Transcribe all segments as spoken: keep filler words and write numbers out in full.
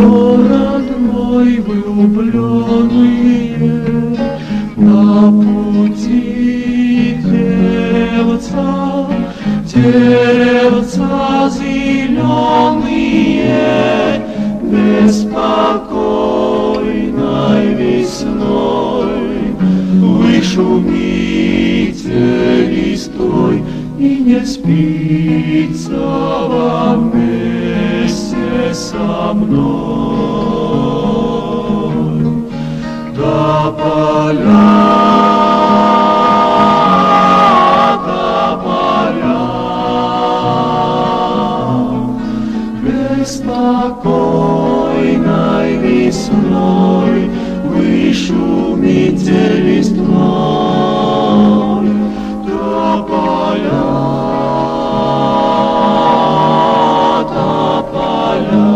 Город мой влюбленные, на пути деревца, деревца зеленые, беспокойной весной. Вы шумите листвой, и не спится вам вместе со мной. До поля, до поля, беспокойной весной вы шумите листвой. До поля, до поля,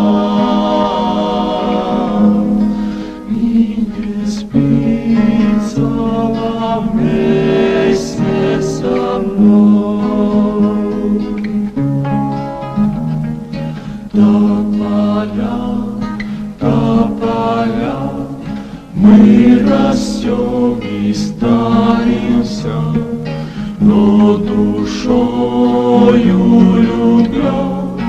и не спится вам вместе со мной. До поля, до поля, мы растем и старимся, но душою любя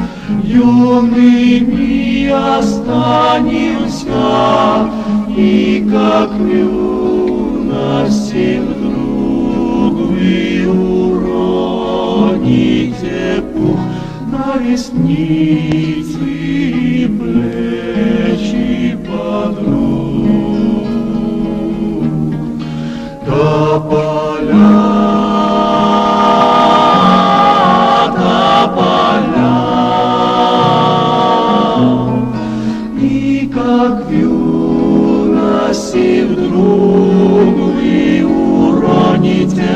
юными останемся. И как в юности вдруг вы уроните пух на ресницы и плечи подруг. До поля, до поля, и как в юности вдруг вы уроните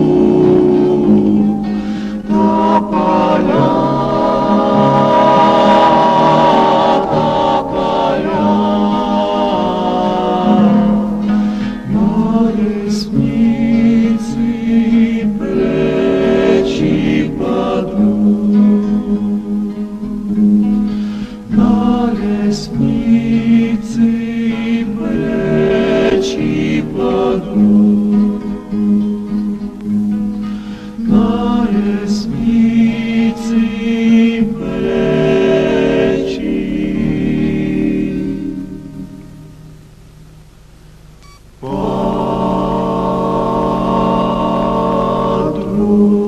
пух. До поля, до поля, на ресницы и плечи подруг, на ресницы и плечи подруг, на ресницы и плечи подруг.